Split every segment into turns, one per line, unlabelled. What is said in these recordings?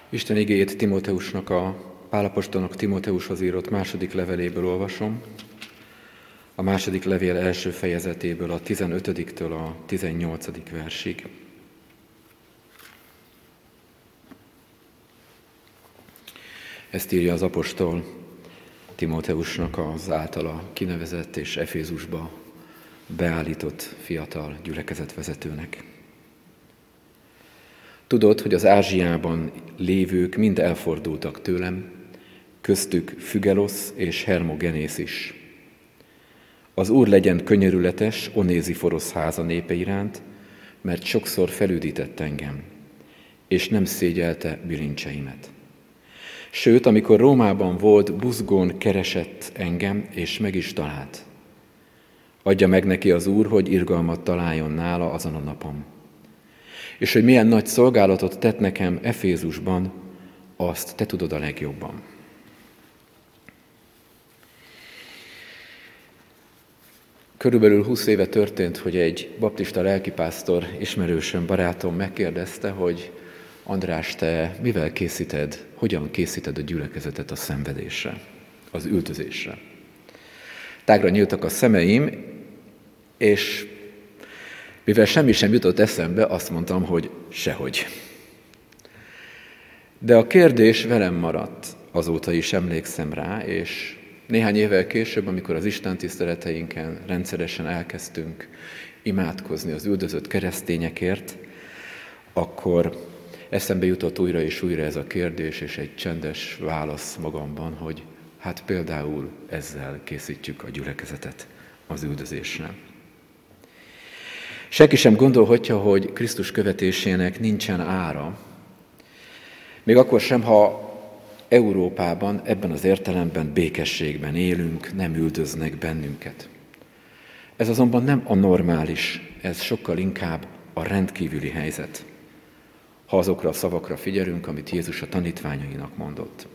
Isten igéjét Timóteusnak, a Pál apostolnak Timóteushoz írott második leveléből olvasom. A második levél első fejezetéből a 15-től a 18. versig. Ezt írja az apostol Timóteusnak, az általa kinevezett és Efézusba beállított fiatal gyülekezetvezetőnek. Tudod, hogy az Ázsiában lévők mind elfordultak tőlem, köztük Fügelosz és Hermogenész is. Az Úr legyen könyörületes Onéziforosz háza népe iránt, mert sokszor felüdített engem, és nem szégyelte bilincseimet. Sőt, amikor Rómában volt, buzgón keresett engem, és meg is talált. Adja meg neki az Úr, hogy irgalmat találjon nála azon a napon. És hogy milyen nagy szolgálatot tett nekem Efézusban, azt te tudod a legjobban. Körülbelül 20 éve történt, hogy egy baptista lelkipásztor, ismerősöm, barátom megkérdezte, hogy András, te mivel készíted, hogyan készíted a gyülekezetet a szenvedésre, az üldözésre? Tágra nyíltak a szemeim, és mivel semmi sem jutott eszembe, azt mondtam, hogy sehogy. De a kérdés velem maradt, azóta is emlékszem rá, és néhány évvel később, amikor az istentiszteleteinken rendszeresen elkezdtünk imádkozni az üldözött keresztényekért, akkor eszembe jutott újra és újra ez a kérdés, és egy csendes válasz magamban, hogy hát például ezzel készítjük a gyülekezetet az üldözésre. Senki sem gondolhatja, hogy Krisztus követésének nincsen ára, még akkor sem, ha Európában ebben az értelemben békességben élünk, nem üldöznek bennünket. Ez azonban nem a normális, ez sokkal inkább a rendkívüli helyzet, ha azokra a szavakra figyelünk, amit Jézus a tanítványainak mondott.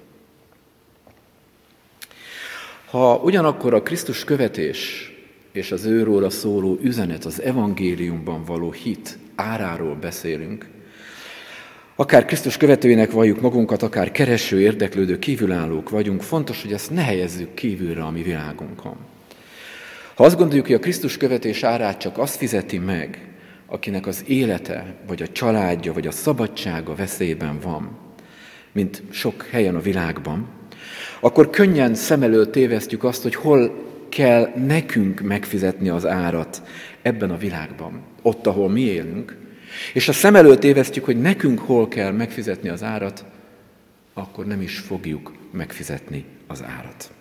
Ha ugyanakkor a Krisztus követés és az őróla szóló üzenet, az evangéliumban való hit áráról beszélünk, akár Krisztus követőinek valljuk magunkat, akár kereső, érdeklődő, kívülállók vagyunk, fontos, hogy ezt ne helyezzük kívülre a mi világunkon. Ha azt gondoljuk, hogy a Krisztus követés árát csak azt fizeti meg, akinek az élete, vagy a családja, vagy a szabadsága veszélyben van, mint sok helyen a világban, akkor könnyen szem előtt tévesztjük azt, hogy hol kell nekünk megfizetni az árat ebben a világban, ott, ahol mi élünk, és ha szem előtt tévesztjük, hogy nekünk hol kell megfizetni az árat, akkor nem is fogjuk megfizetni az árat.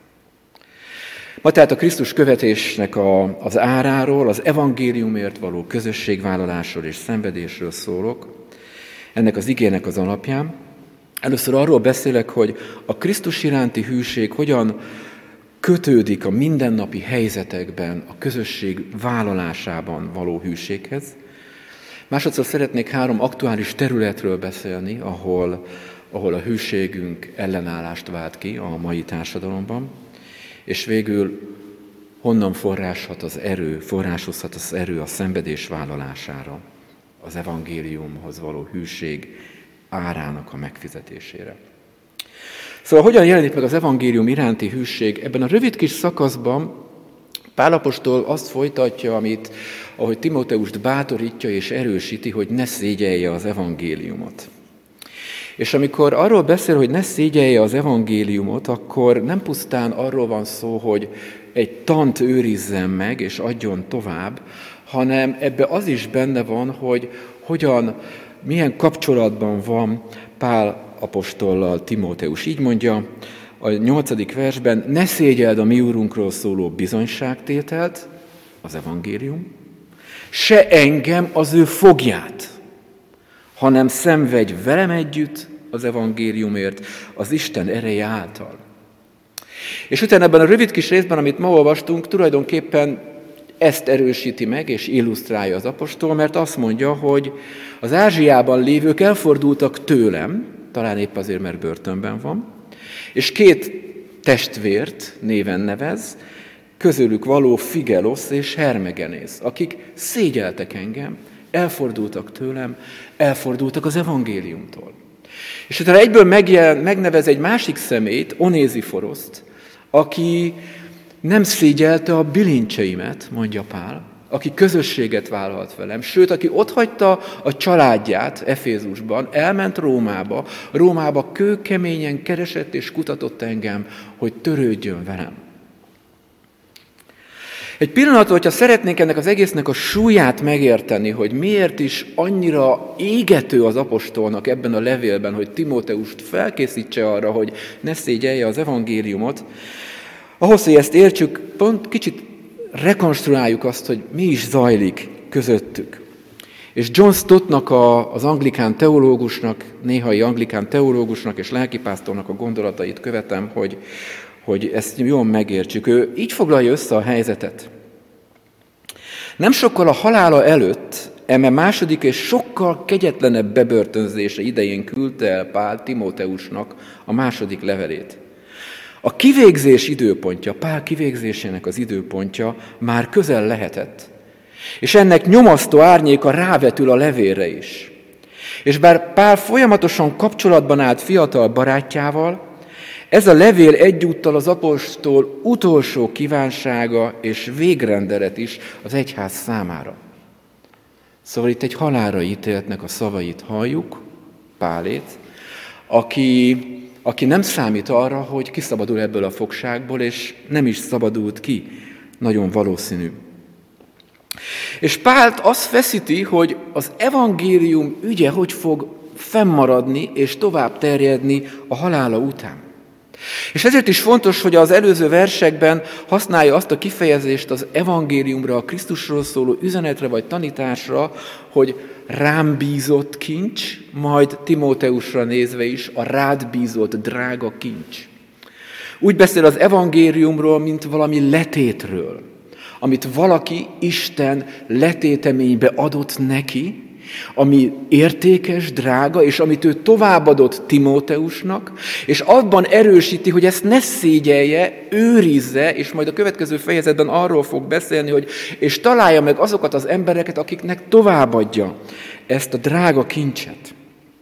Ma tehát a Krisztus követésnek az áráról, az evangéliumért való közösségvállalásról és szenvedésről szólok, ennek az igének az alapján. Először arról beszélek, hogy a Krisztus iránti hűség hogyan kötődik a mindennapi helyzetekben, a közösség vállalásában való hűséghez. Másodszor szeretnék 3 aktuális területről beszélni, ahol a hűségünk ellenállást vált ki a mai társadalomban, és végül honnan forrásozhat az erő a szenvedés vállalására, az evangéliumhoz való hűség árának a megfizetésére. Szóval hogyan jelenik meg az evangélium iránti hűség? Ebben a rövid kis szakaszban Pál apostol azt folytatja, ahogy Timóteust bátorítja és erősíti, hogy ne szégyelje az evangéliumot. És amikor arról beszél, hogy ne szégyelje az evangéliumot, akkor nem pusztán arról van szó, hogy egy tant őrizzen meg és adjon tovább, hanem ebbe az is benne van, hogy milyen kapcsolatban van Pál apostollal Timóteus. Így mondja a 8. versben, ne szégyeld a mi úrunkról szóló bizonyságtételt, az evangélium, se engem az ő fogját, hanem szenvedj velem együtt az evangéliumért, az Isten ereje által. És utána ebben a rövid kis részben, amit ma olvastunk, tulajdonképpen ezt erősíti meg és illusztrálja az apostol, mert azt mondja, hogy az Ázsiában lévők elfordultak tőlem, talán épp azért, mert börtönben van, és 2 testvért néven nevez, közülük való Figelosz és Hermogenész, akik szégyeltek engem, elfordultak tőlem, elfordultak az evangéliumtól. És utána egyből megnevez egy másik személyt, Onéziforoszt, aki nem szégyelte a bilincseimet, mondja Pál, aki közösséget vállalt velem, sőt, aki otthagyta a családját Efézusban, elment Rómába kőkeményen keresett és kutatott engem, hogy törődjön velem. Egy pillanatra, hogyha szeretnénk ennek az egésznek a súlyát megérteni, hogy miért is annyira égető az apostolnak ebben a levélben, hogy Timóteust felkészítse arra, hogy ne szégyelje az evangéliumot, ahhoz, hogy ezt értsük, pont kicsit rekonstruáljuk azt, hogy mi is zajlik közöttük. És John Stottnak, az anglikán teológusnak, néhai anglikán teológusnak és lelkipásztornak a gondolatait követem, hogy ezt jól megértsük. Ő így foglalja össze a helyzetet. Nem sokkal a halála előtt, eme második és sokkal kegyetlenebb bebörtönzése idején küldte el Pál Timóteusnak a második levelét. A kivégzés időpontja, Pál kivégzésének az időpontja már közel lehetett. És ennek nyomasztó árnyéka rávetül a levélre is. És bár Pál folyamatosan kapcsolatban állt fiatal barátjával, ez a levél egyúttal az apostol utolsó kívánsága és végrendelet is az egyház számára. Szóval itt egy halálra ítéltnek a szavait halljuk, Pálét, aki nem számít arra, hogy kiszabadul ebből a fogságból, és nem is szabadult ki. Nagyon valószínű. És Pált azt feszíti, hogy az evangélium ügye hogy fog fennmaradni és tovább terjedni a halála után. És ezért is fontos, hogy az előző versekben használja azt a kifejezést az evangéliumra, a Krisztusról szóló üzenetre vagy tanításra, hogy rám bízott kincs, majd Timóteusra nézve is a rád bízott drága kincs. Úgy beszél az evangéliumról, mint valami letétről, amit valaki, Isten letéteménybe adott neki, ami értékes, drága, és amit ő továbbadott Timóteusnak, és abban erősíti, hogy ezt ne szégyelje, őrizze, és majd a következő fejezetben arról fog beszélni, hogy és találja meg azokat az embereket, akiknek továbbadja ezt a drága kincset.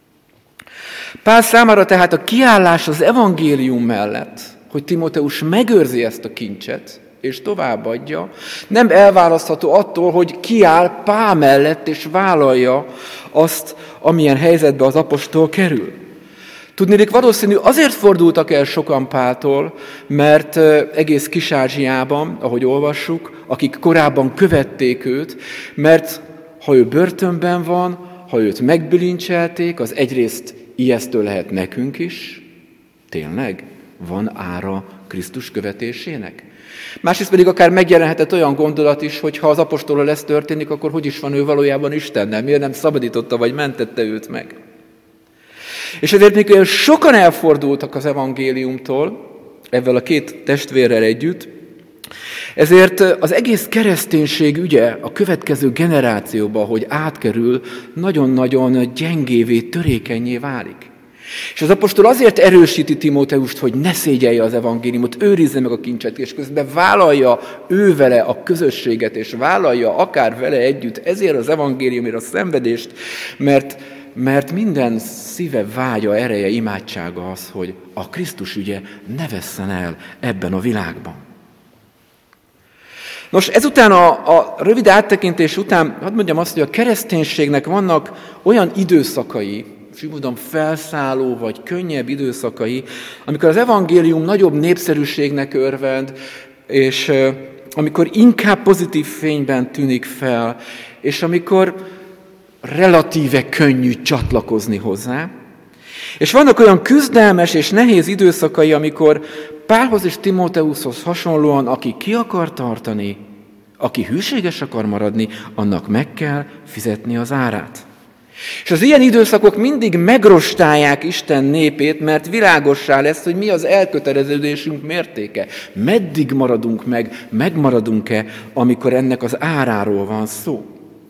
Pál számára tehát a kiállás az evangélium mellett, hogy Timóteus megőrzi ezt a kincset, és továbbadja, nem elválasztható attól, hogy kiáll Pál mellett, és vállalja azt, amilyen helyzetbe az apostol kerül. Tudniillik, valószínű azért fordultak el sokan Páltól, mert egész Kis-Ázsiában, ahogy olvassuk, akik korábban követték őt, mert ha ő börtönben van, ha őt megbilincselték, az egyrészt ijesztő lehet nekünk is, tényleg van ára Krisztus követésének. Másrészt pedig akár megjelenhetett olyan gondolat is, hogy ha az apostollal ez történik, akkor hogy is van ő valójában Istennel? Miért nem szabadította vagy mentette őt meg? És ezért mikor sokan elfordultak az evangéliumtól, ezzel a két testvérrel együtt, ezért az egész kereszténység ügye a következő generációba, hogy átkerül, nagyon-nagyon gyengévé, törékenyé válik. És az apostol azért erősíti Timóteust, hogy ne szégyelje az evangéliumot, őrizze meg a kincset, és közben vállalja ő vele a közösséget, és vállalja akár vele együtt ezért az evangéliumért a szenvedést, mert minden szíve, vágya, ereje, imádsága az, hogy a Krisztus ügye ne vesszen el ebben a világban. Nos, ezután a rövid áttekintés után, hadd mondjam azt, hogy a kereszténységnek vannak olyan időszakai, és úgy mondom, felszálló vagy könnyebb időszakai, amikor az evangélium nagyobb népszerűségnek örvend, és amikor inkább pozitív fényben tűnik fel, és amikor relatíve könnyű csatlakozni hozzá. És vannak olyan küzdelmes és nehéz időszakai, amikor Pálhoz és Timóteushoz hasonlóan, aki ki akar tartani, aki hűséges akar maradni, annak meg kell fizetni az árát. És az ilyen időszakok mindig megrostálják Isten népét, mert világossá lesz, hogy mi az elköteleződésünk mértéke. Meddig maradunk meg, megmaradunk-e, amikor ennek az áráról van szó.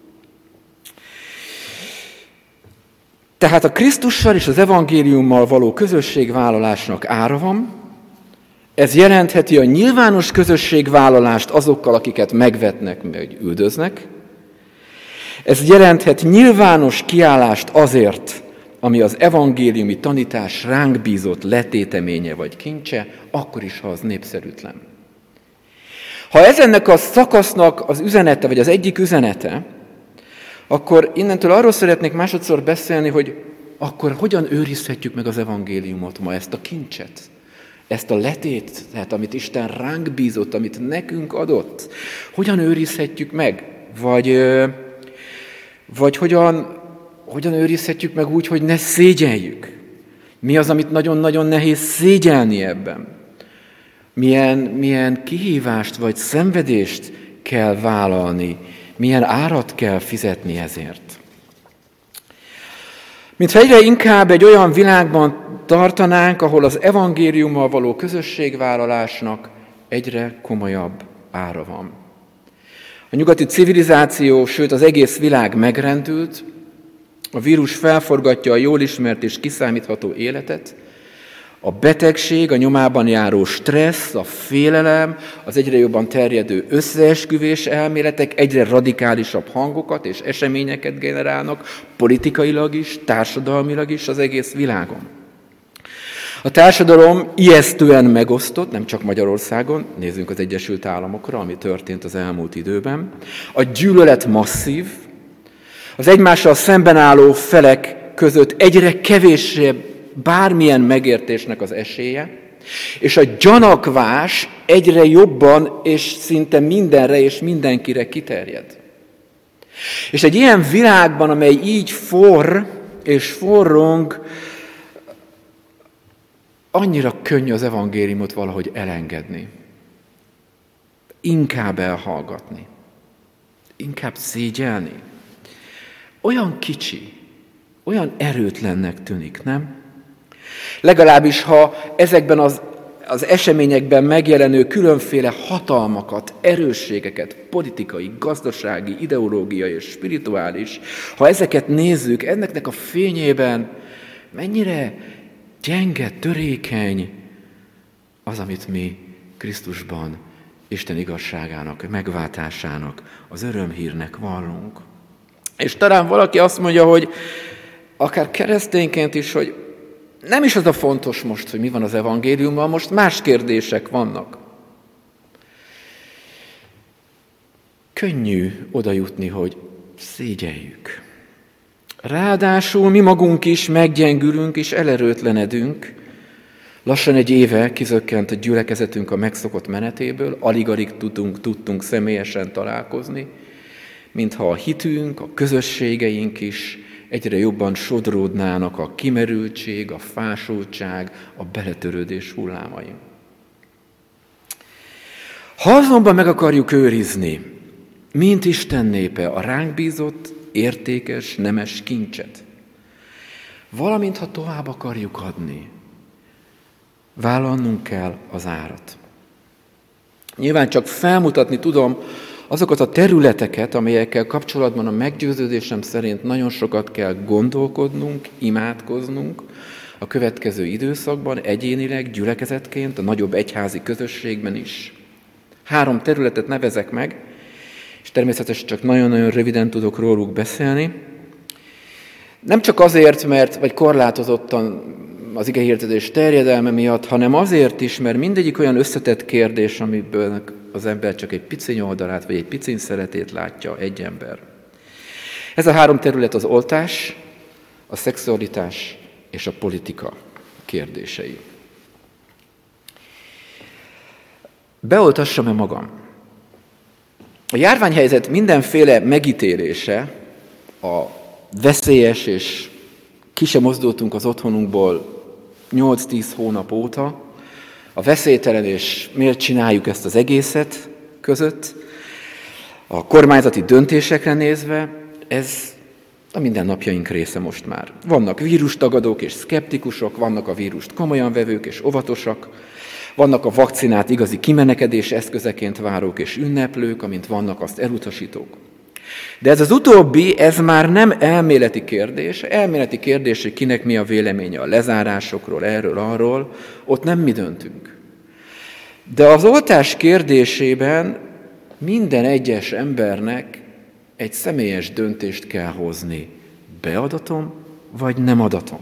Tehát a Krisztussal és az evangéliummal való közösségvállalásnak ára van. Ez jelentheti a nyilvános közösségvállalást azokkal, akiket megvetnek, meg üldöznek. Ez jelenthet nyilvános kiállást azért, ami az evangéliumi tanítás ránk bízott letéteménye vagy kincse, akkor is, ha az népszerűtlen. Ha ez ennek a szakasznak az üzenete, vagy az egyik üzenete, akkor innentől arról szeretnék másodszor beszélni, hogy akkor hogyan őrizhetjük meg az evangéliumot ma, ezt a kincset, ezt a letétet, amit Isten ránk bízott, amit nekünk adott. Hogyan őrizhetjük meg? Vagy hogyan őrizhetjük meg úgy, hogy ne szégyeljük? Mi az, amit nagyon-nagyon nehéz szégyelni ebben? Milyen kihívást vagy szenvedést kell vállalni? Milyen árat kell fizetni ezért? Mintha egyre inkább egy olyan világban tartanánk, ahol az evangéliummal való közösségvállalásnak egyre komolyabb ára van. A nyugati civilizáció, sőt az egész világ megrendült, a vírus felforgatja a jól ismert és kiszámítható életet, a betegség, a nyomában járó stressz, a félelem, az egyre jobban terjedő összeesküvés elméletek egyre radikálisabb hangokat és eseményeket generálnak, politikailag is, társadalmilag is az egész világon. A társadalom ijesztően megosztott, nem csak Magyarországon, nézzünk az Egyesült Államokra, ami történt az elmúlt időben. A gyűlölet masszív, az egymással szemben álló felek között egyre kevésebb bármilyen megértésnek az esélye, és a gyanakvás egyre jobban és szinte mindenre és mindenkire kiterjed. És egy ilyen világban, amely így forr és forrong, annyira könnyű az evangéliumot valahogy elengedni. Inkább elhallgatni. Inkább szégyelni. Olyan kicsi, olyan erőtlennek tűnik, nem? Legalábbis, ha ezekben az eseményekben megjelenő különféle hatalmakat, erősségeket, politikai, gazdasági, ideológiai és spirituális, ha ezeket nézzük, ennek a fényében mennyire gyenge, törékeny az, amit mi Krisztusban, Isten igazságának, megváltásának, az örömhírnek vallunk. És talán valaki azt mondja, hogy akár keresztényként is, hogy nem is az a fontos most, hogy mi van az evangéliumban, most más kérdések vannak. Könnyű oda jutni, hogy szégyeljük. Ráadásul mi magunk is meggyengülünk és elerőtlenedünk. Lassan egy éve kizökkent a gyülekezetünk a megszokott menetéből, alig-alig tudtunk személyesen találkozni, mintha a hitünk, a közösségeink is egyre jobban sodródnának a kimerültség, a fásultság, a beletörődés hullámain. Ha azonban meg akarjuk őrizni, mint Isten népe, a ránk bízott értékes, nemes kincset, valamint ha tovább akarjuk adni, vállalnunk kell az árat. Nyilván csak felmutatni tudom azokat a területeket, amelyekkel kapcsolatban a meggyőződésem szerint nagyon sokat kell gondolkodnunk, imádkoznunk a következő időszakban, egyénileg, gyülekezetként, a nagyobb egyházi közösségben is. 3 területet nevezek meg, és természetesen csak nagyon-nagyon röviden tudok róluk beszélni. Nem csak azért, vagy korlátozottan az igehirdetés terjedelme miatt, hanem azért is, mert mindegyik olyan összetett kérdés, amiből az ember csak egy piciny oldalát, vagy egy piciny szeretét látja egy ember. Ez a 3 terület az oltás, a szexualitás és a politika kérdései. Beoltassam-e magam? A járványhelyzet mindenféle megítélése, a veszélyes, és ki sem mozdultunk az otthonunkból 8-10 hónap óta, a veszélytelen és miért csináljuk ezt az egészet között, a kormányzati döntésekre nézve, ez a mindennapjaink része most már. Vannak vírustagadók és szkeptikusok, vannak a vírust komolyan vevők és óvatosak, vannak a vakcinát igazi kimenekedés eszközeként várók és ünneplők, amint vannak azt elutasítók. De ez az utóbbi, ez már nem elméleti kérdés. Elméleti kérdés, hogy kinek mi a véleménye a lezárásokról, erről, arról, ott nem mi döntünk. De az oltás kérdésében minden egyes embernek egy személyes döntést kell hozni. Beadatom, vagy nem adatom.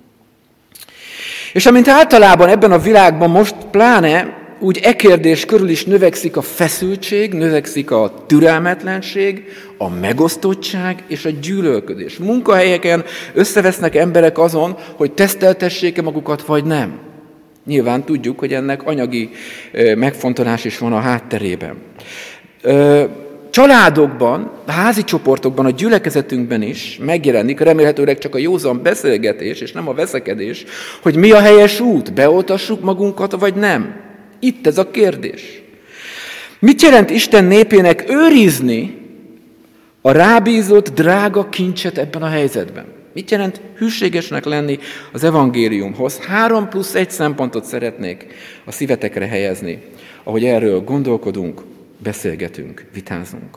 És amint általában ebben a világban most pláne úgy kérdés körül is növekszik a feszültség, növekszik a türelmetlenség, a megosztottság és a gyűlölködés. Munkahelyeken összevesznek emberek azon, hogy teszteltessék-e magukat, vagy nem. Nyilván tudjuk, hogy ennek anyagi megfontolás is van a hátterében. Családokban, házi csoportokban, a gyülekezetünkben is megjelenik, remélhetőleg csak a józan beszélgetés, és nem a veszekedés, hogy mi a helyes út, beoltassuk magunkat, vagy nem. Itt ez a kérdés. Mit jelent Isten népének őrizni a rábízott drága kincset ebben a helyzetben? Mit jelent hűségesnek lenni az evangéliumhoz? 3+1 szempontot szeretnék a szívetekre helyezni, ahogy erről gondolkodunk, beszélgetünk, vitázunk.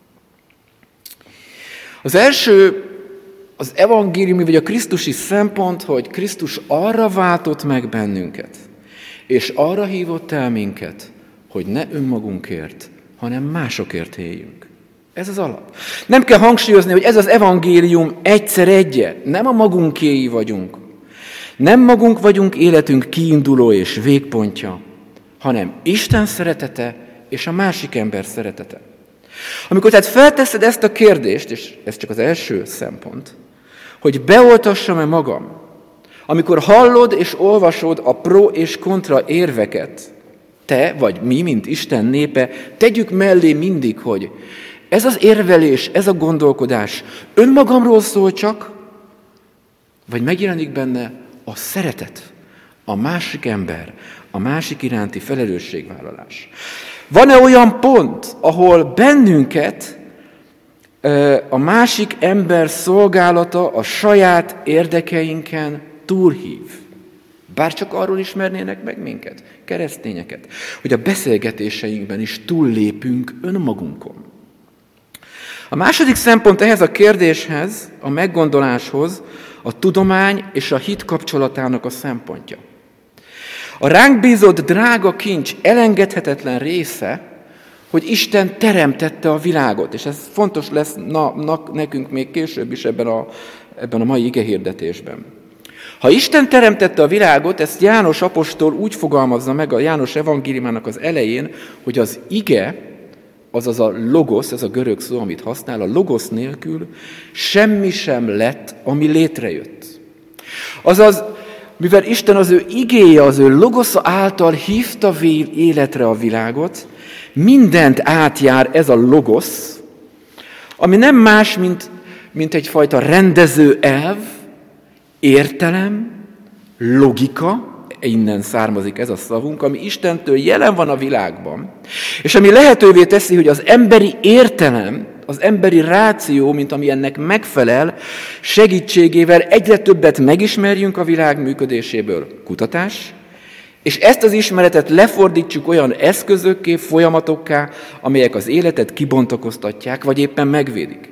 Az első, az evangéliumi vagy a krisztusi szempont, hogy Krisztus arra váltott meg bennünket, és arra hívott el minket, hogy ne önmagunkért, hanem másokért éljünk. Ez az alap. Nem kell hangsúlyozni, hogy ez az evangélium egyszer egye. Nem a magunkéi vagyunk. Nem magunk vagyunk életünk kiinduló és végpontja, hanem Isten szeretete és a másik ember szeretete. Amikor tehát felteszed ezt a kérdést, és ez csak az első szempont, hogy beoltassam-e magam, amikor hallod és olvasod a pro és kontra érveket, te vagy mi, mint Isten népe, tegyük mellé mindig, hogy ez az érvelés, ez a gondolkodás önmagamról szól csak, vagy megjelenik benne a szeretet, a másik ember, a másik iránti felelősségvállalás. Van-e olyan pont, ahol bennünket a másik ember szolgálata a saját érdekeinken túlhív? Bár csak arról ismernének meg minket, keresztényeket, hogy a beszélgetéseinkben is túllépünk önmagunkon. A második szempont ehhez a kérdéshez, a meggondoláshoz a tudomány és a hit kapcsolatának a szempontja. A ránk bízott drága kincs elengedhetetlen része, hogy Isten teremtette a világot, és ez fontos lesz nekünk még később is ebben a mai igehirdetésben. Ha Isten teremtette a világot, ezt János apostol úgy fogalmazza meg a János evangéliumának az elején, hogy az ige, azaz a logosz, ez a görög szó, amit használ, a logosz nélkül semmi sem lett, ami létrejött. Azaz, mivel Isten az ő igéje, az ő logosza által hívta életre a világot, mindent átjár ez a logosz, ami nem más, mint egyfajta rendező elv, értelem, logika, innen származik ez a szavunk, ami Istentől jelen van a világban, és ami lehetővé teszi, hogy az emberi értelem, az emberi ráció, mint ami ennek megfelel, segítségével egyre többet megismerjünk a világ működéséből. Kutatás, és ezt az ismeretet lefordítsuk olyan eszközökké, folyamatokká, amelyek az életet kibontakoztatják, vagy éppen megvédik.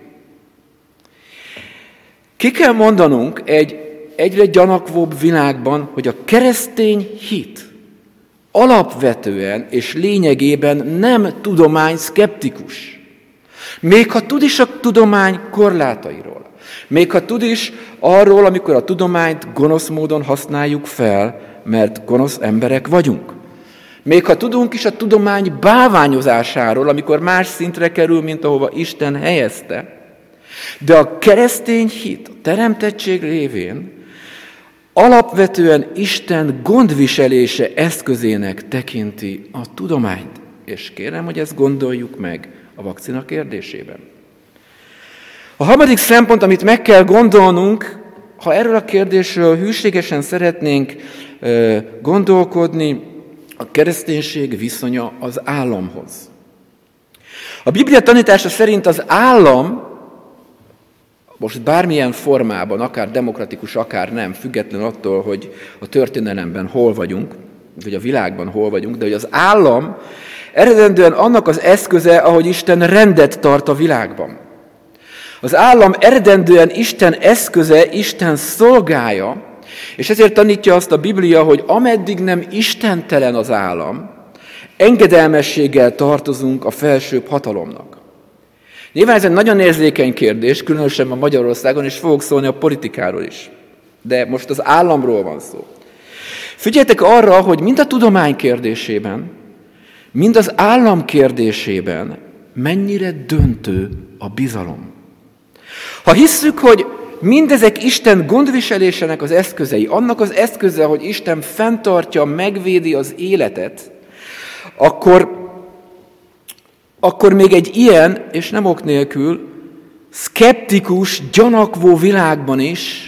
Ki kell mondanunk egy egyre gyanakvóbb világban, hogy a keresztény hit alapvetően és lényegében nem tudomány szkeptikus. Még ha tud is a tudomány korlátairól, még ha tud is arról, amikor a tudományt gonosz módon használjuk fel, mert gonosz emberek vagyunk. Még ha tudunk is a tudomány bálványozásáról, amikor más szintre kerül, mint ahova Isten helyezte, de a keresztény hit, a teremtettség révén alapvetően Isten gondviselése eszközének tekinti a tudományt. És kérem, hogy ezt gondoljuk meg a vakcina kérdésében. A harmadik szempont, amit meg kell gondolnunk, ha erről a kérdésről hűségesen szeretnénk gondolkodni, a kereszténység viszonya az államhoz. A Biblia tanítása szerint az állam, most bármilyen formában, akár demokratikus, akár nem, független attól, hogy a történelemben hol vagyunk, vagy a világban hol vagyunk, de hogy az állam eredendően annak az eszköze, ahogy Isten rendet tart a világban. Az állam eredendően Isten eszköze, Isten szolgája, és ezért tanítja azt a Biblia, hogy ameddig nem istentelen az állam, engedelmességgel tartozunk a felsőbb hatalomnak. Nyilván ez egy nagyon érzékeny kérdés, különösen a Magyarországon, és fogok szólni a politikáról is. De most az államról van szó. Figyeljetek arra, hogy mind a tudomány kérdésében, mind az állam kérdésében mennyire döntő a bizalom. Ha hisszük, hogy mindezek Isten gondviselésének az eszközei, annak az eszköze, hogy Isten fenntartja, megvédi az életet, akkor még egy ilyen, és nem ok nélkül, szkeptikus, gyanakvó világban is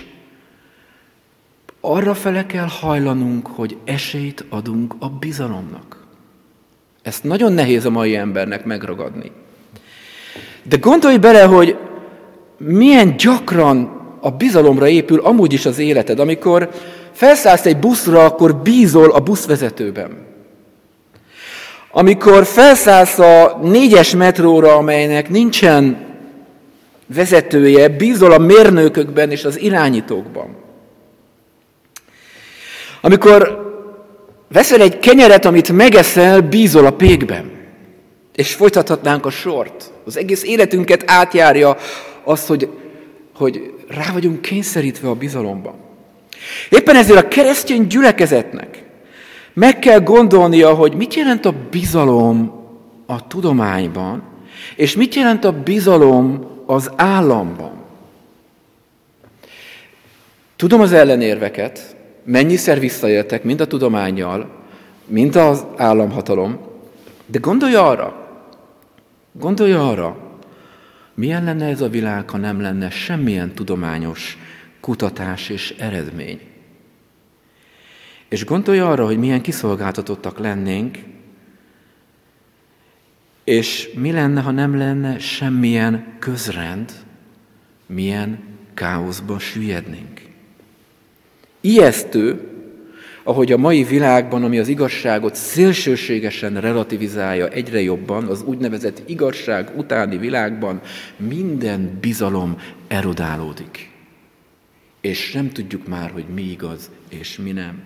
arrafele kell hajlanunk, hogy esélyt adunk a bizalomnak. Ezt nagyon nehéz a mai embernek megragadni. De gondolj bele, hogy milyen gyakran a bizalomra épül amúgy is az életed. Amikor felszállsz egy buszra, akkor bízol a buszvezetőben. Amikor felszállsz a 4-es metróra, amelynek nincsen vezetője, bízol a mérnökökben és az irányítókban. Amikor veszel egy kenyeret, amit megeszel, bízol a pékben. És folytathatnánk a sort. Az egész életünket átjárja az, hogy rá vagyunk kényszerítve a bizalomban. Éppen ezért a keresztény gyülekezetnek meg kell gondolnia, hogy mit jelent a bizalom a tudományban, és mit jelent a bizalom az államban. Tudom az ellenérveket, mennyiszer visszaéltek mind a tudománnyal, mind az államhatalom, de gondolj arra, milyen lenne ez a világ, ha nem lenne semmilyen tudományos kutatás és eredmény. És gondolj arra, hogy milyen kiszolgáltatottak lennénk, és mi lenne, ha nem lenne semmilyen közrend, milyen káoszba süllyednénk. Ijesztő, ahogy a mai világban, ami az igazságot szélsőségesen relativizálja egyre jobban, az úgynevezett igazság utáni világban minden bizalom erodálódik. És nem tudjuk már, hogy mi igaz és mi nem.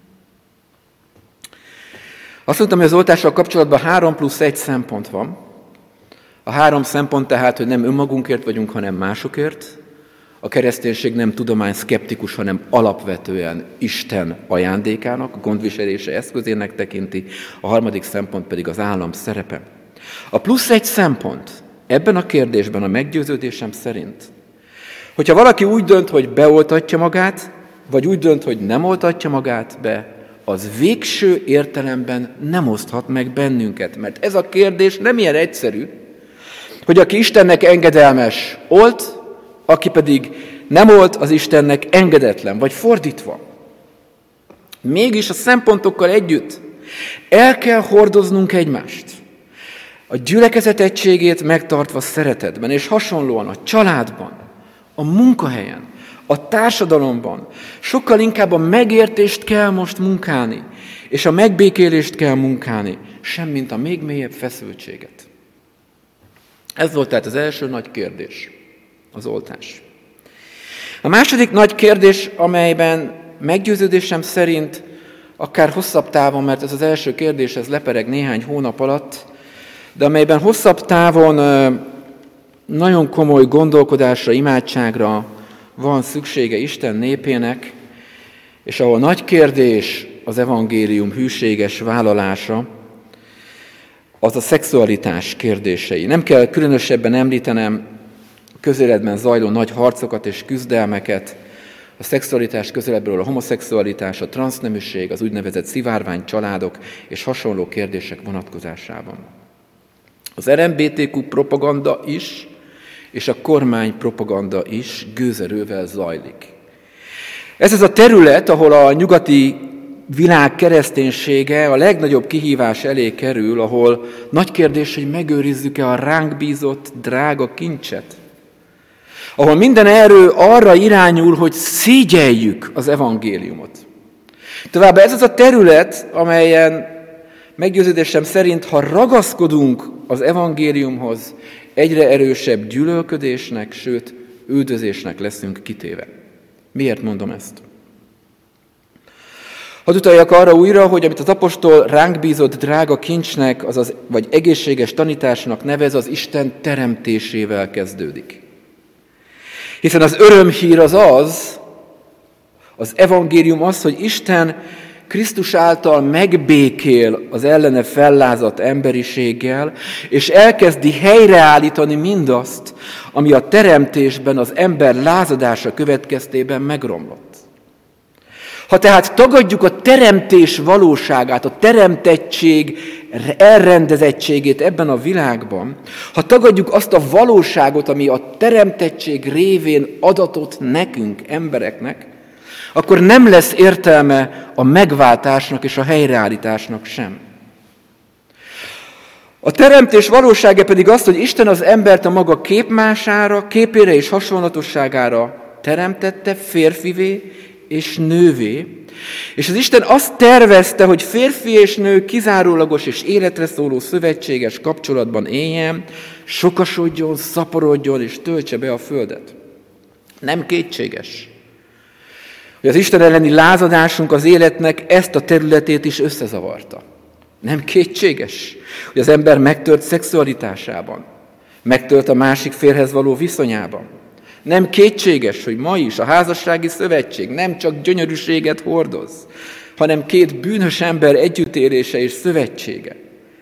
Azt mondtam, hogy az oltással kapcsolatban 3+1 szempont van. A 3 szempont tehát, hogy nem önmagunkért vagyunk, hanem másokért. A kereszténység nem tudomány szkeptikus, hanem alapvetően Isten ajándékának, gondviselése eszközének tekinti. A 3. szempont pedig az állam szerepe. A +1 szempont ebben a kérdésben a meggyőződésem szerint, hogyha valaki úgy dönt, hogy beoltatja magát, vagy úgy dönt, hogy nem oltatja magát be, az végső értelemben nem oszthat meg bennünket. Mert ez a kérdés nem ilyen egyszerű, hogy aki Istennek engedelmes, olt, aki pedig nem olt, az Istennek engedetlen, vagy fordítva. Mégis a szempontokkal együtt el kell hordoznunk egymást. A gyülekezet egységét megtartva szeretetben, és hasonlóan a családban, a munkahelyen, a társadalomban sokkal inkább a megértést kell most munkálni, és a megbékélést kell munkálni, semmint a még mélyebb feszültséget. Ez volt tehát az első nagy kérdés, az oltás. A második nagy kérdés, amelyben meggyőződésem szerint akár hosszabb távon, mert ez az első kérdés, ez lepereg néhány hónap alatt, de amelyben hosszabb távon nagyon komoly gondolkodásra, imádságra van szüksége Isten népének, és ahol nagy kérdés az evangélium hűséges vállalása, az a szexualitás kérdései. Nem kell különösebben említenem a közéletben zajló nagy harcokat és küzdelmeket, a szexualitás közelebbről a homoszexualitás, a transzneműség, az úgynevezett szivárvány családok és hasonló kérdések vonatkozásában. Az LMBTQ propaganda is, és a kormány propaganda is gőzerővel zajlik. Ez az a terület, ahol a nyugati világ kereszténysége a legnagyobb kihívás elé kerül, ahol nagy kérdés, hogy megőrizzük-e a ránk bízott drága kincset. Ahol minden erő arra irányul, hogy szégyeljük az evangéliumot. Továbbá ez az a terület, amelyen meggyőződésem szerint, ha ragaszkodunk az evangéliumhoz, egyre erősebb gyűlölködésnek, sőt, üldözésnek leszünk kitéve. Miért mondom ezt? Hadd utaljak arra újra, hogy amit az apostol ránk bízott drága kincsnek, vagy egészséges tanításnak nevez, az Isten teremtésével kezdődik. Hiszen az örömhír az evangélium az, hogy Isten Krisztus által megbékél az ellene fellázadt emberiséggel, és elkezdi helyreállítani mindazt, ami a teremtésben az ember lázadása következtében megromlott. Ha tehát tagadjuk a teremtés valóságát, a teremtettség elrendezettségét ebben a világban, ha tagadjuk azt a valóságot, ami a teremtettség révén adatott nekünk, embereknek, akkor nem lesz értelme a megváltásnak és a helyreállításnak sem. A teremtés valósága pedig az, hogy Isten az embert a maga képmására, képére és hasonlatosságára teremtette, férfivé és nővé, és az Isten azt tervezte, hogy férfi és nő kizárólagos és életre szóló szövetséges kapcsolatban éljen, sokasodjon, szaporodjon és töltse be a földet. Nem kétséges, hogy az Isten elleni lázadásunk az életnek ezt a területét is összezavarta. Nem kétséges, hogy az ember megtört szexualitásában, megtört a másik férhez való viszonyában. Nem kétséges, hogy ma is a házassági szövetség nem csak gyönyörűséget hordoz, hanem két bűnös ember együttélése és szövetsége.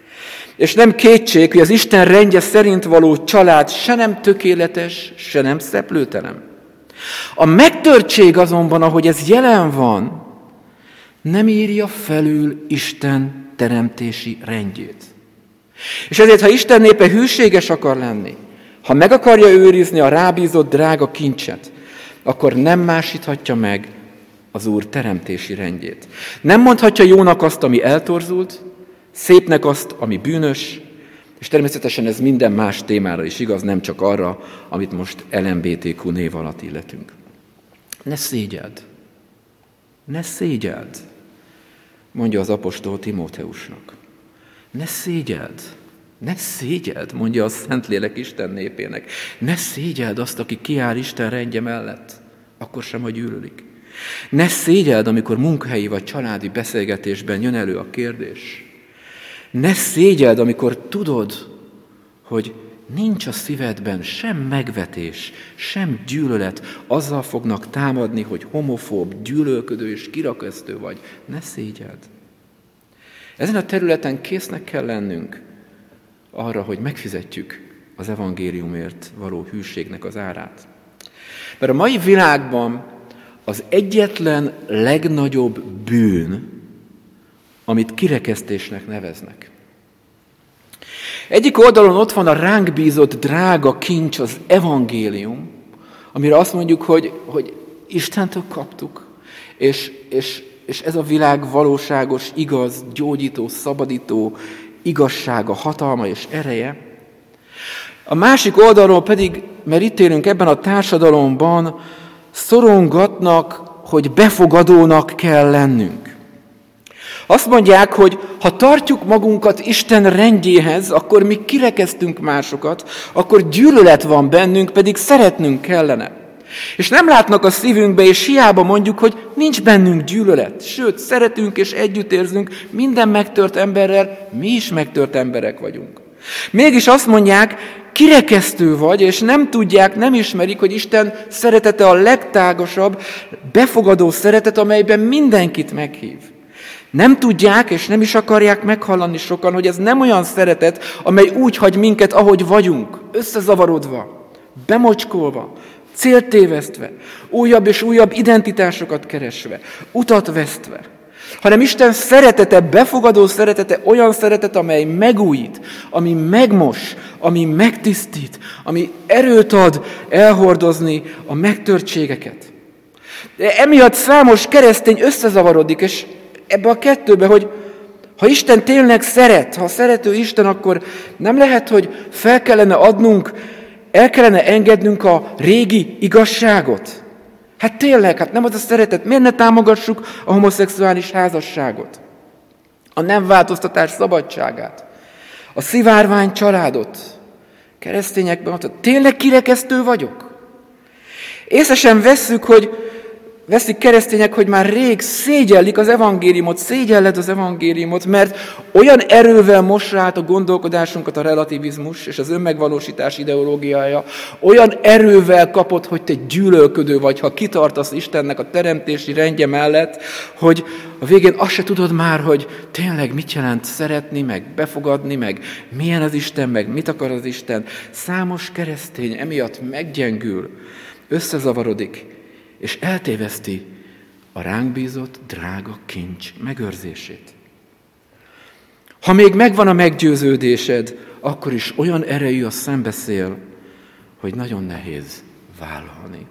És nem kétség, hogy az Isten rendje szerint való család se nem tökéletes, se nem szeplőtelen. A megtörtség azonban, ahogy ez jelen van, nem írja felül Isten teremtési rendjét. És ezért, ha Isten népe hűséges akar lenni, ha meg akarja őrizni a rábízott drága kincset, akkor nem másíthatja meg az Úr teremtési rendjét. Nem mondhatja jónak azt, ami eltorzult, szépnek azt, ami bűnös, és természetesen ez minden más témára is igaz, nem csak arra, amit most LMBTQ név alatt illetünk. Ne szégyeld! Ne szégyeld! Mondja az apostol Timóteusnak. Ne szégyeld! Ne szégyeld, mondja a Szentlélek Isten népének. Ne szégyeld azt, aki kiáll Isten rendje mellett, akkor sem, ha gyűlölik. Ne szégyeld, amikor munkahelyi vagy családi beszélgetésben jön elő a kérdés. Ne szégyeld, amikor tudod, hogy nincs a szívedben sem megvetés, sem gyűlölet, azzal fognak támadni, hogy homofób, gyűlölködő és kirakesztő vagy. Ne szégyeld. Ezen a területen késznek kell lennünk arra, hogy megfizetjük az evangéliumért való hűségnek az árát. Mert a mai világban az egyetlen legnagyobb bűn, amit kirekesztésnek neveznek. Egyik oldalon ott van a ránk bízott drága kincs, az evangélium, amire azt mondjuk, hogy Istentől kaptuk, és ez a világ valóságos, igaz, gyógyító, szabadító, igazsága, hatalma és ereje. A másik oldalról pedig, mert itt élünk ebben a társadalomban, szorongatnak, hogy befogadónak kell lennünk. Azt mondják, hogy ha tartjuk magunkat Isten rendjéhez, akkor mi kirekesztünk másokat, akkor gyűlölet van bennünk, pedig szeretnünk kellene. És nem látnak a szívünkbe, és hiába mondjuk, hogy nincs bennünk gyűlölet. Sőt, szeretünk és együttérzünk minden megtört emberrel, mi is megtört emberek vagyunk. Mégis azt mondják, kirekesztő vagy, és nem tudják, nem ismerik, hogy Isten szeretete a legtágasabb, befogadó szeretet, amelyben mindenkit meghív. Nem tudják, és nem is akarják meghallani sokan, hogy ez nem olyan szeretet, amely úgy hagy minket, ahogy vagyunk, összezavarodva, bemocskolva, céltévesztve, újabb és újabb identitásokat keresve, utat vesztve, hanem Isten szeretete, befogadó szeretete, olyan szeretet, amely megújít, ami megmos, ami megtisztít, ami erőt ad elhordozni a megtörtségeket. De emiatt számos keresztény összezavarodik, és ebbe a kettőbe, hogy ha Isten tényleg szeret, ha szerető Isten, akkor nem lehet, hogy fel kellene adnunk, el kellene engednünk a régi igazságot. Hát tényleg, nem az a szeretet. Miért ne támogassuk a homoszexuális házasságot? A nem változtatás szabadságát. A szivárvány családot. Keresztényekben mondta, tényleg kirekesztő vagyok? Észre sem vesszük, hogy veszik keresztények, hogy már rég szégyellik az evangéliumot, szégyelled az evangéliumot, mert olyan erővel mos át a gondolkodásunkat a relativizmus és az önmegvalósítás ideológiája, olyan erővel kapod, hogy te gyűlölködő vagy, ha kitartasz Istennek a teremtési rendje mellett, hogy a végén azt se tudod már, hogy tényleg mit jelent szeretni, meg befogadni, meg milyen az Isten, meg mit akar az Isten. Számos keresztény emiatt meggyengül, összezavarodik, és eltéveszti a ránk bízott drága kincs megőrzését. Ha még megvan a meggyőződésed, akkor is olyan erejű a szembeszél, hogy nagyon nehéz vállalni.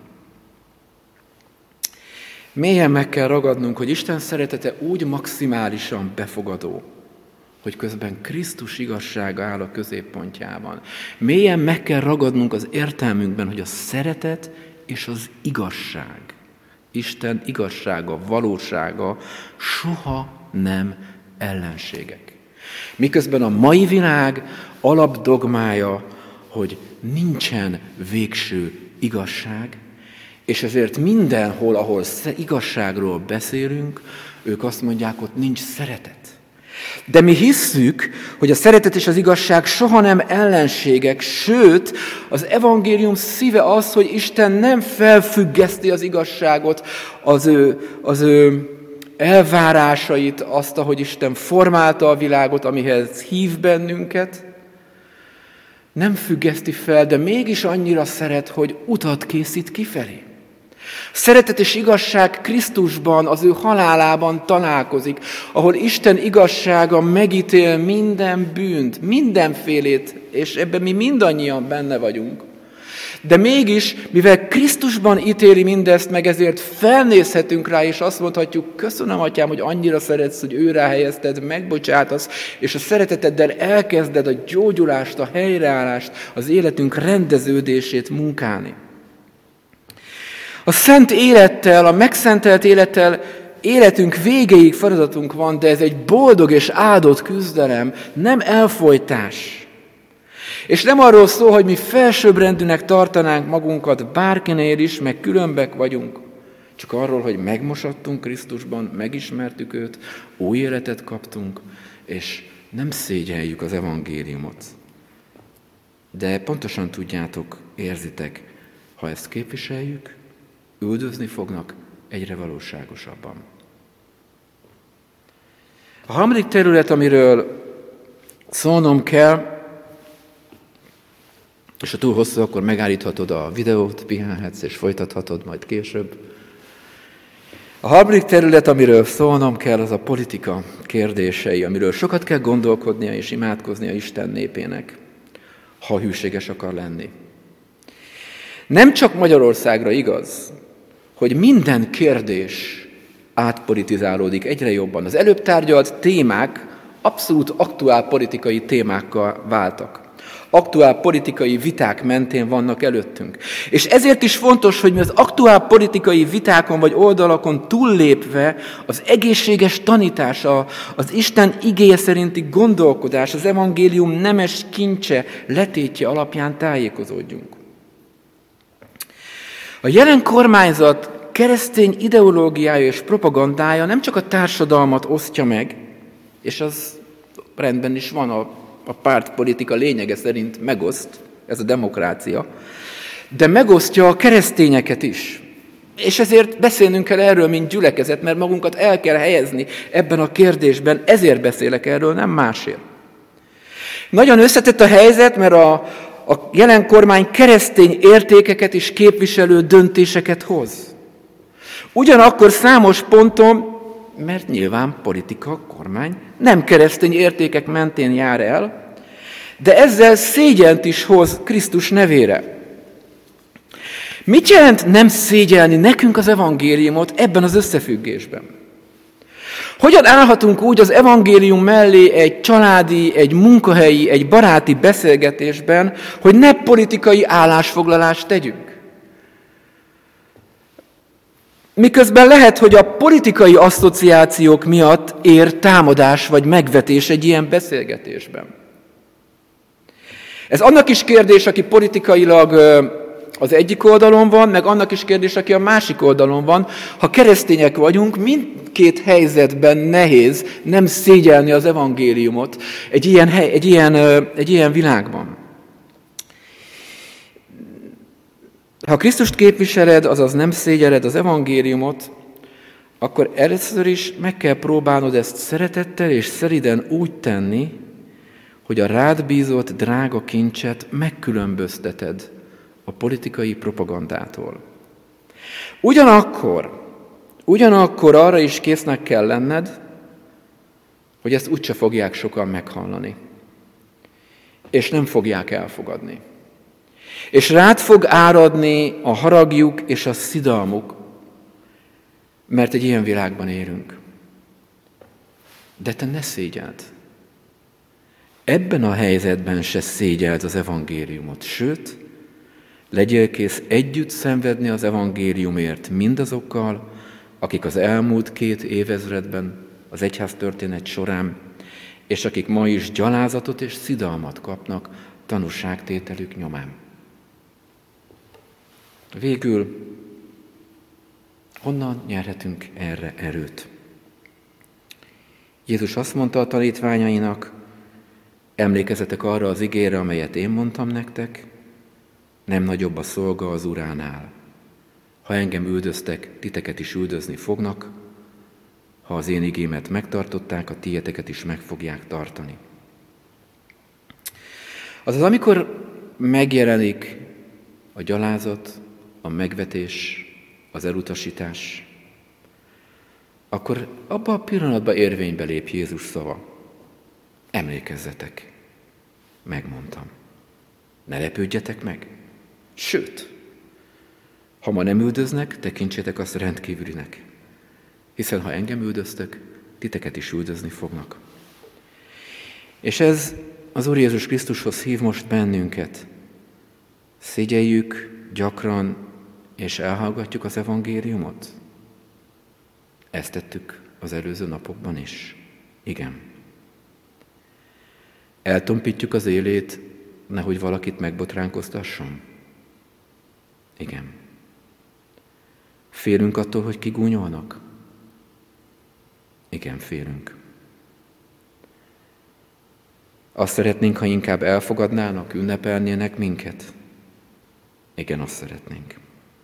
Mélyen meg kell ragadnunk, hogy Isten szeretete úgy maximálisan befogadó, hogy közben Krisztus igazsága áll a középpontjában. Mélyen meg kell ragadnunk az értelmünkben, hogy a szeretet és az igazság, Isten igazsága, valósága soha nem ellenségek. Miközben a mai világ alapdogmája, hogy nincsen végső igazság, és ezért mindenhol, ahol igazságról beszélünk, ők azt mondják, ott nincs szeretet. De mi hisszük, hogy a szeretet és az igazság soha nem ellenségek, sőt, az evangélium szíve az, hogy Isten nem felfüggeszti az igazságot, az ő elvárásait, azt, ahogy Isten formálta a világot, amihez hív bennünket, nem függeszti fel, de mégis annyira szeret, hogy utat készít kifelé. Szeretet és igazság Krisztusban, az ő halálában találkozik, ahol Isten igazsága megítél minden bűnt, mindenfélét, és ebben mi mindannyian benne vagyunk. De mégis, mivel Krisztusban ítéli mindezt meg, ezért felnézhetünk rá, és azt mondhatjuk, köszönöm, Atyám, hogy annyira szeretsz, hogy őrá helyezted, megbocsátasz, és a szereteteddel elkezded a gyógyulást, a helyreállást, az életünk rendeződését munkálni. A szent élettel, a megszentelt élettel életünk végéig feladatunk van, de ez egy boldog és áldott küzdelem, nem elfojtás. És nem arról szól, hogy mi felsőbbrendűnek tartanánk magunkat bárkinél is, meg különbek vagyunk. Csak arról, hogy megmosattunk Krisztusban, megismertük őt, új életet kaptunk, és nem szégyeljük az evangéliumot. De pontosan tudjátok, érzitek, ha ezt képviseljük, üldözni fognak egyre valóságosabban. A harmadik terület, amiről szólnom kell, és ha túl hosszú, akkor megállíthatod a videót, pihenhetsz és folytathatod majd később. A harmadik terület, amiről szólnom kell, az a politika kérdései, amiről sokat kell gondolkodnia és imádkoznia Isten népének, ha hűséges akar lenni. Nem csak Magyarországra igaz, hogy minden kérdés átpolitizálódik egyre jobban. Az előbb tárgyalt témák abszolút aktuál politikai témákkal váltak. Aktuál politikai viták mentén vannak előttünk. És ezért is fontos, hogy mi az aktuál politikai vitákon vagy oldalakon túllépve az egészséges tanítás, az Isten igéje szerinti gondolkodás, az evangélium nemes kincse, letétje alapján tájékozódjunk. A jelen kormányzat keresztény ideológiája és propagandája nem csak a társadalmat osztja meg, és az rendben is van, a pártpolitika lényege szerint megoszt, ez a demokrácia, de megosztja a keresztényeket is. És ezért beszélnünk kell erről, mint gyülekezet, mert magunkat el kell helyezni ebben a kérdésben, ezért beszélek erről, nem másért. Nagyon összetett a helyzet, mert a jelen kormány keresztény értékeket is képviselő döntéseket hoz. Ugyanakkor számos ponton, mert nyilván politika, kormány nem keresztény értékek mentén jár el, de ezzel szégyent is hoz Krisztus nevére. Mit jelent nem szégyelni nekünk az evangéliumot ebben az összefüggésben? Hogyan állhatunk úgy az evangélium mellé egy családi, egy munkahelyi, egy baráti beszélgetésben, hogy ne politikai állásfoglalást tegyünk? Miközben lehet, hogy a politikai asszociációk miatt ér támadás vagy megvetés egy ilyen beszélgetésben. Ez annak is kérdés, aki politikailag az egyik oldalon van, meg annak is kérdés, aki a másik oldalon van. Ha keresztények vagyunk, mindkét helyzetben nehéz nem szégyelni az evangéliumot egy ilyen világban. Ha Krisztust képviseled, azaz nem szégyeled az evangéliumot, akkor először is meg kell próbálnod ezt szeretettel és szeliden úgy tenni, hogy a rád bízott drága kincset megkülönbözteted a politikai propagandától. Ugyanakkor arra is késznek kell lenned, hogy ezt úgyse fogják sokan meghallani, és nem fogják elfogadni. És rád fog áradni a haragjuk és a szidalmuk, mert egy ilyen világban élünk. De te ne szégyeld. Ebben a helyzetben se szégyeld az evangéliumot, sőt, legyél kész együtt szenvedni az evangéliumért mindazokkal, akik az elmúlt 2 évezredben az egyház történet során, és akik ma is gyalázatot és szidalmat kapnak tanúságtételük nyomán. Végül, honnan nyerhetünk erre erőt? Jézus azt mondta a tanítványainak, emlékezzetek arra az igére, amelyet én mondtam nektek, nem nagyobb a szolga az uránál. Ha engem üldöztek, titeket is üldözni fognak, ha az én igémet megtartották, a tieteket is meg fogják tartani. Azaz, amikor megjelenik a gyalázat, a megvetés, az elutasítás, akkor abban a pillanatban érvénybe lép Jézus szava. Emlékezzetek, megmondtam. Ne lepődjetek meg. Sőt, ha ma nem üldöznek, tekintsétek azt rendkívülinek. Hiszen ha engem üldöztek, titeket is üldözni fognak. És ez az Úr Jézus Krisztushoz hív most bennünket. Szégyeljük gyakran, és elhallgatjuk az evangéliumot? Ezt tettük az előző napokban is. Igen. Eltompítjuk az élét, nehogy valakit megbotránkoztasson? Igen. Félünk attól, hogy kigúnyolnak? Igen, félünk. Azt szeretnénk, ha inkább elfogadnának, ünnepelnének minket? Igen, azt szeretnénk.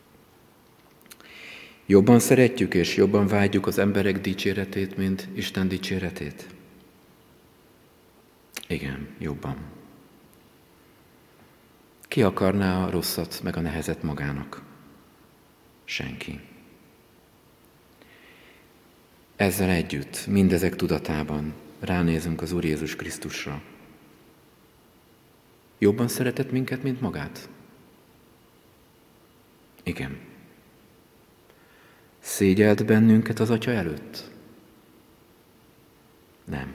Jobban szeretjük és jobban vágyjuk az emberek dicséretét, mint Isten dicséretét? Igen, jobban. Ki akarná a rosszat meg a nehezet magának? Senki. Ezzel együtt, mindezek tudatában ránézünk az Úr Jézus Krisztusra. Jobban szeretett minket, mint magát? Igen. Szégyelt bennünket az Atya előtt? Nem.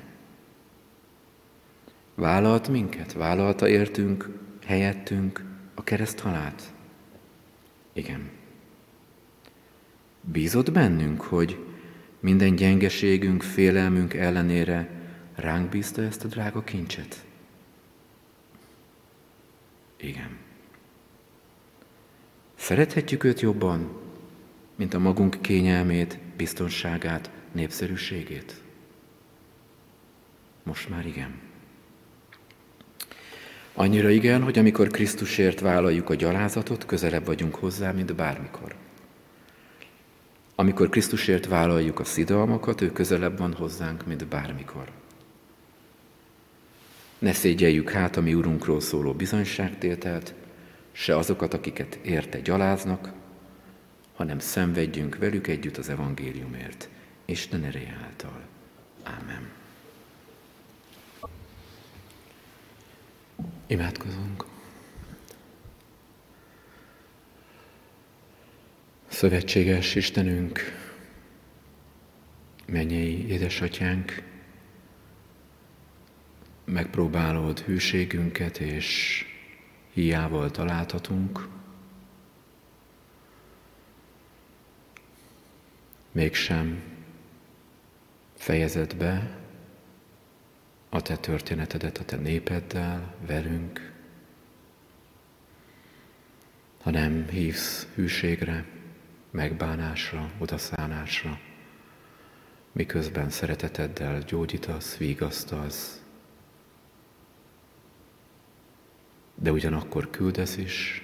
Vállalt minket? Vállalta értünk, helyettünk a kereszthalált? Igen. Bízott bennünk, hogy minden gyengeségünk, félelmünk ellenére ránk bízta ezt a drága kincset? Igen. Szerethetjük őt jobban, mint a magunk kényelmét, biztonságát, népszerűségét? Most már igen. Annyira igen, hogy amikor Krisztusért vállaljuk a gyalázatot, közelebb vagyunk hozzá, mint bármikor. Amikor Krisztusért vállaljuk a szidalmakat, ő közelebb van hozzánk, mint bármikor. Ne szégyeljük hát a mi Urunkról szóló bizonyságtételt, se azokat, akiket érte gyaláznak, hanem szenvedjünk velük együtt az evangéliumért, Isten ereje által. Ámen. Imádkozunk. Szövetséges Istenünk, mennyei édesatyánk, megpróbálod hűségünket, és híjával találtatunk. Mégsem fejezed be a te történetedet a te népeddel, velünk, hanem hívsz hűségre, megbánásra, odaszánásra, miközben szereteteddel gyógyítasz, vigasztalsz, de ugyanakkor küldesz is,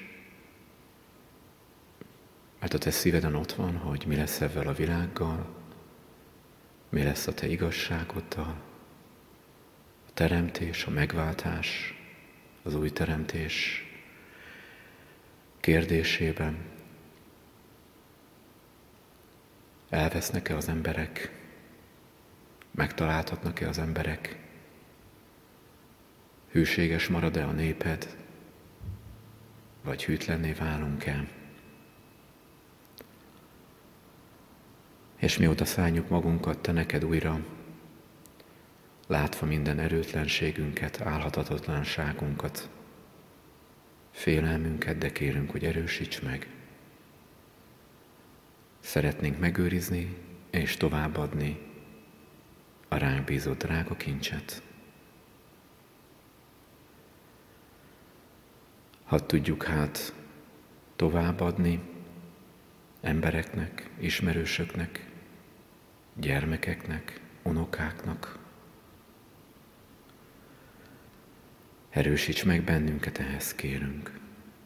mert a te szíveden ott van, hogy mi lesz ezzel a világgal, mi lesz a te igazságoddal, a teremtés, a megváltás, az új teremtés kérdésében. Elvesznek-e az emberek? Megtalálhatnak-e az emberek? Hűséges marad-e a néped? Vagy hűtlenné válunk-e? És mióta szálljuk magunkat te neked újra, látva minden erőtlenségünket, álhatatlanságunkat, félelmünket, de kérünk, hogy erősíts meg. Szeretnénk megőrizni és továbbadni a ránk bízott drága kincset. Hadd tudjuk hát továbbadni embereknek, ismerősöknek, gyermekeknek, unokáknak. Erősíts meg bennünket, ehhez kérünk.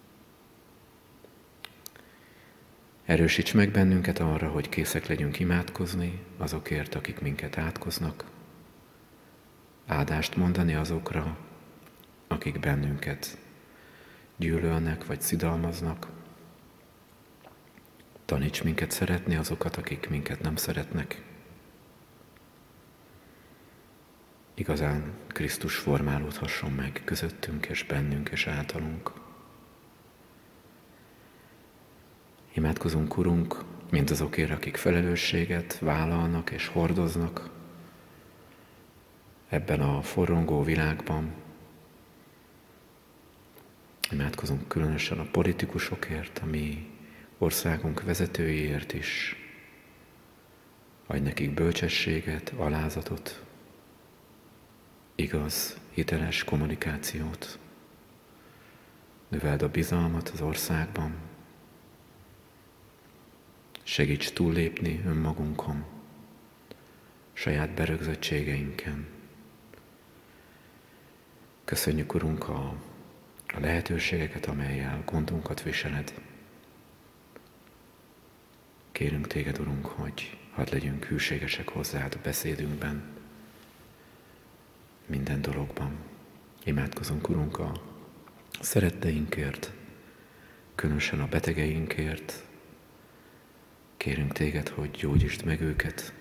Erősíts meg bennünket arra, hogy készek legyünk imádkozni azokért, akik minket átkoznak, áldást mondani azokra, akik bennünket gyűlölnek vagy szidalmaznak. Taníts minket szeretni azokat, akik minket nem szeretnek. Igazán Krisztus formálódhasson meg közöttünk és bennünk és általunk. Imádkozunk, Urunk, mindazokért, akik felelősséget vállalnak és hordoznak ebben a forrongó világban. Imádkozunk különösen a politikusokért, a mi országunk vezetőiért is. Adj nekik bölcsességet, alázatot, igaz, hiteles kommunikációt. Növeld a bizalmat az országban. Segíts túllépni önmagunkon, saját berögzöttségeinken. Köszönjük, Urunk, a lehetőségeket, amellyel gondunkat viseled. Kérünk téged, Urunk, hogy hadd legyünk hűségesek hozzád a beszédünkben, minden dologban. Imádkozunk, Urunk, a szeretteinkért, különösen a betegeinkért. Kérünk téged, hogy gyógyítsd meg őket.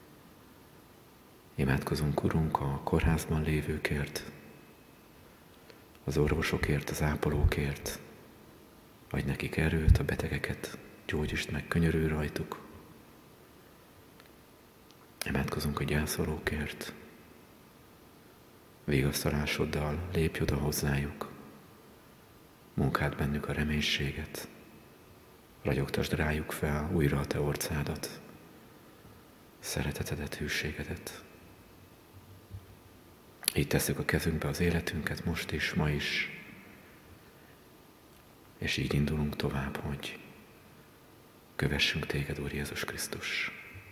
Imádkozunk, Urunk, a kórházban lévőkért, az orvosokért, az ápolókért. Adj nekik erőt, a betegeket gyógyítsd meg, könyörülj rajtuk. Imádkozunk a gyászolókért. Vigasztalásoddal lépj oda hozzájuk. Munkáld bennük a reménységet. Ragyogtasd rájuk fel újra a te orcádat, szeretetedet, hűségedet. Így tesszük a kezünkbe az életünket most is, ma is, és így indulunk tovább, hogy kövessünk téged, Úr Jézus Krisztus.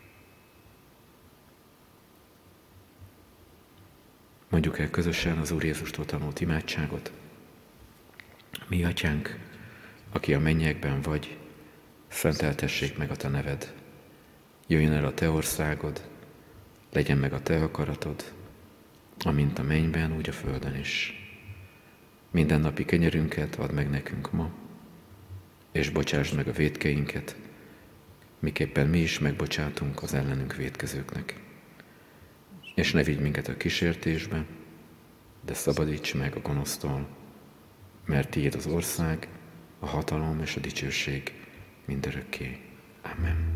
Mondjuk el közösen az Úr Jézustól tanult imádságot. Mi atyánk, aki a mennyekben vagy, szenteltessék meg a te neved. Jöjjön el a te országod, legyen meg a te akaratod, amint a mennyben, úgy a földön is. Mindennapi kenyerünket add meg nekünk ma, és bocsásd meg a vétkeinket, miképpen mi is megbocsátunk az ellenünk vétkezőknek. És ne vigy minket a kísértésbe, de szabadíts meg a gonosztól, mert tiéd az ország, a hatalom és a dicsőség mindörökké. Amen.